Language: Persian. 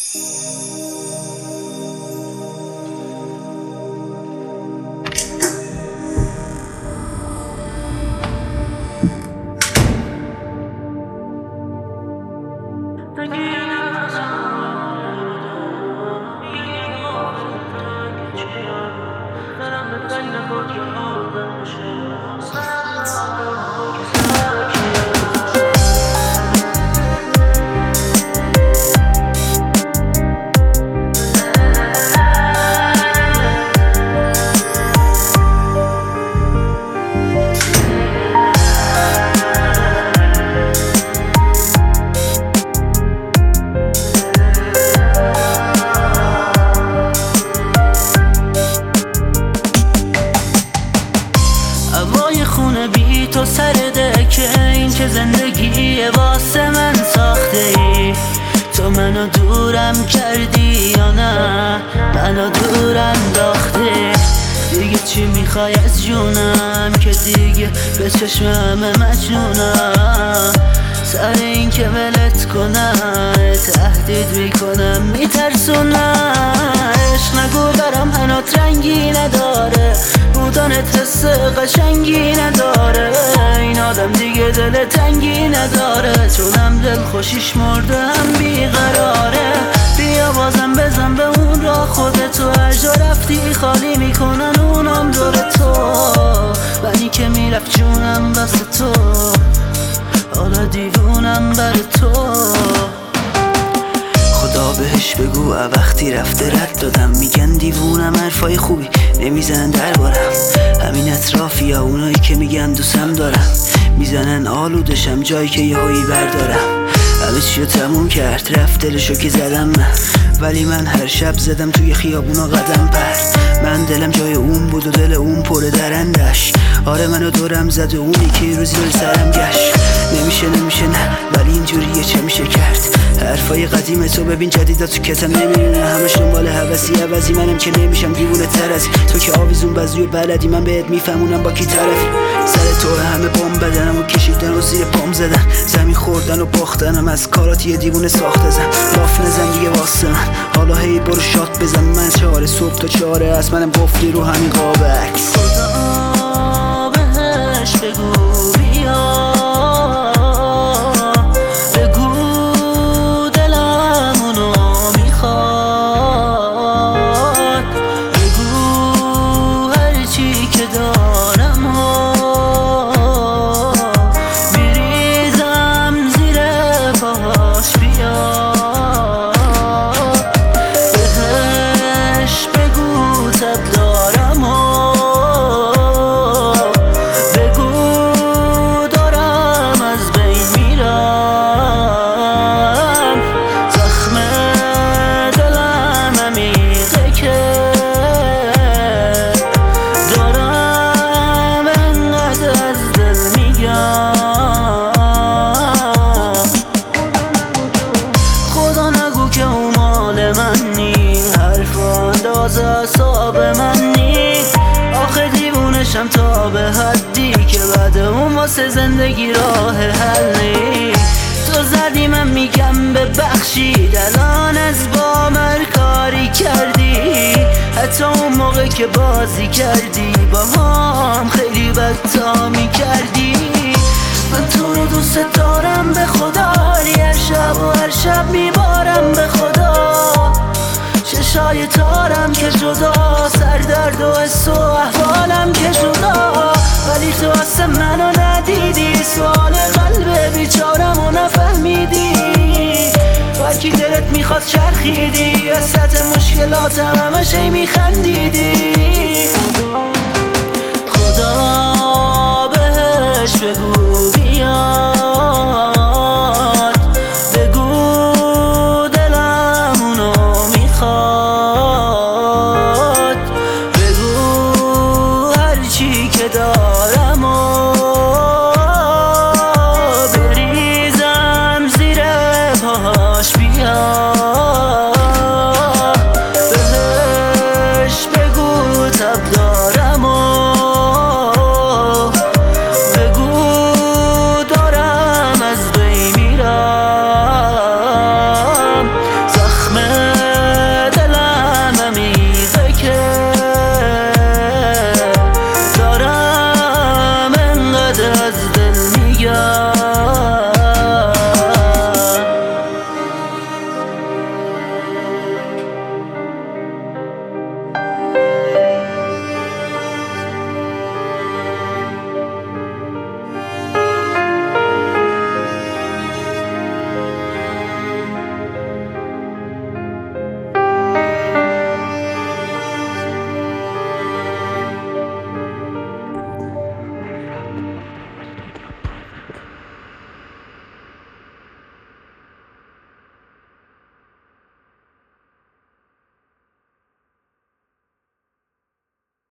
هوای خونه بی تو سر دکه، این که زندگی واسه من ساخته ای. تو منو دورم کردی یا نه منو دور انداختی. دیگه چی میخوای از جونم که دیگه به چشم همه مجنونم. سر این که ولت کنم تهدید میکنم میترسونم. عشق نگو برام هنوز رنگی نداره، بودنت حس قشنگی نداره. این آدم دیگه دل تنگی نداره، چونم دل خوشیش مرده هم بیقراره. بیا بازم بزن به اون راه خودتو، هر جا رفتی خالی میکنن اونم دور تو. منی که میرفت جونم واسه تو، حالا دیوونم بر تو. خدا بهش بگو وقتی رفته رد دادم. میگن دیوونم حرفای خوبی نمیزنن دربارم. همین اطرافی یا اونایی که میگن دوستم دارم، میزنن آلودشم جایی که یهویی بردارم. همه چیو تموم کرد رفت دلشو که زدم من، ولی من هر شب زدم توی خیابونا قدم پر. من دلم جای اون بود و دل اون پر درندش. آره منو دورم زد و اونی که روزی دل سرم گشت. نمیشه نه ولی اینجوریه چه میشه کرد. حرفای قدیم تو ببین جدیدا تو کتم نمیرونه. همش دنبال هوسی عوضی، منم که نمیشم دیوونه تر از تو که آویزون بزوی بلدی. من بهت میفهمونم با کی طرفی. سر تو همه بم بدنم و کشیدن و زیر پام زدن، زمین خوردن و باختنم از کاراتی دیوونه ساخته زن. لاف نزن دیگه واسه من، حالا هی برو شات بزن. من 4 صبح تا 4 از منم گفتی رو همین قابک. خدا بهش بگو بیا، حساب منی. آخه دیوونشم تا به حدی که بعد اون واسه زندگی راه حلی. تو زدی من میگم ببخشید، الان از با من کاری کردی. حتی اون موقع که بازی کردی با هم خیلی بدتا میکردی. من تو رو دوست دارم به خدا، هر شب و هر شب میبارم به خدا. چشای تارم که جدا، سردرد و حس و احوالم که جدا. ولی تو اصلا منو ندیدی، سوال قلب بیچارم و نفهمیدی. بلکی دلت میخواد چرخیدی، وسط مشکلاتم همش ای میخندیدی. خدا بهش بگو